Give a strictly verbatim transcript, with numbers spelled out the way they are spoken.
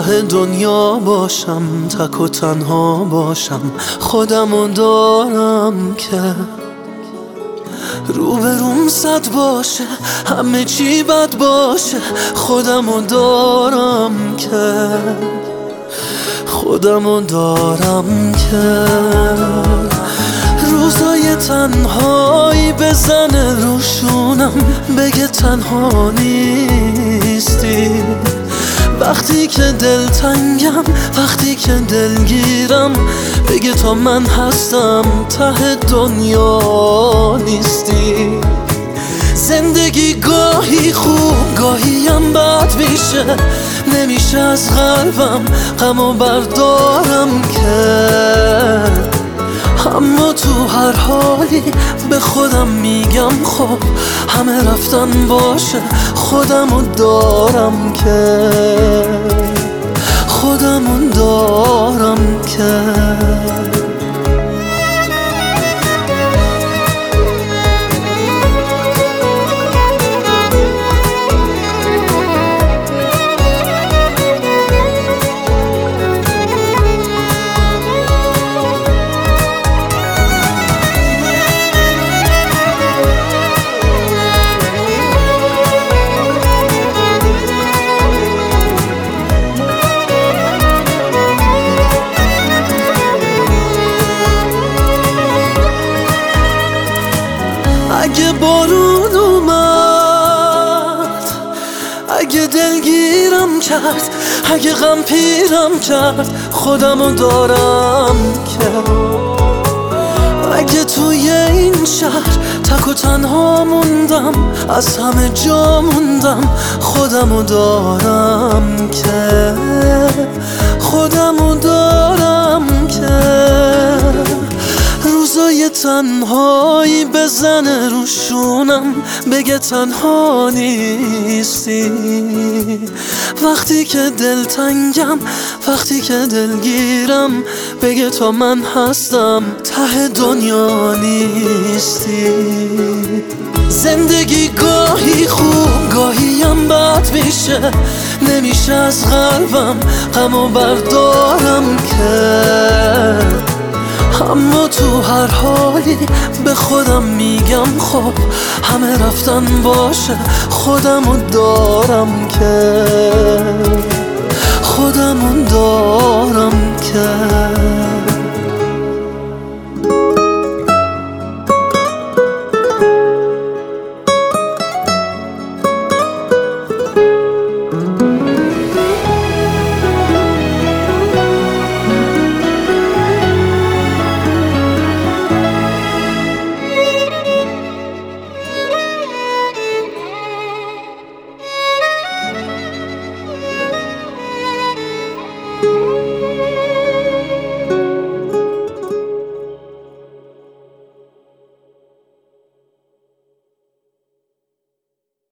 ته دنیا باشم، تک و تنها باشم، خودمو دارم که روبروم صد باشه، همه چی بد باشه، خودمو دارم که خودمو دارم که روزای تنهایی بزنه روشونم، بگه تنها نیستی. وقتی که دلتنگم، وقتی که دلگیرم، بگه تا من هستم، ته دنیا نیستی. زندگی گاهی خوب، گاهی هم بد میشه، نمیشه از قلبم غمو بردارم که اما تو هر حالی به خودم میگم خب همه رفتن باشه، خودمو دارم که خودمو دارم که اگه بارون اومد، اگه دلگیرم کرد، اگه غم پیرم کرد، خودمو دارم که اگه توی این شهر تک و تنها موندم، از همه جا موندم، خودمو دارم که خودمو دارم که روزای تنهایی بزنه روشونم، بگه تنها نیستی. وقتی که دلتنگم، وقتی که دلگیرم، بگه تا من هستم، ته دنیا نیستی. زندگی گاهی خوب، گاهی هم بد میشه، نمیشه از قلبم غمو بردارم که اما تو هر حالی به خودم میگم خب همه رفتن باشه، خودمو دارم که خودمو دارم که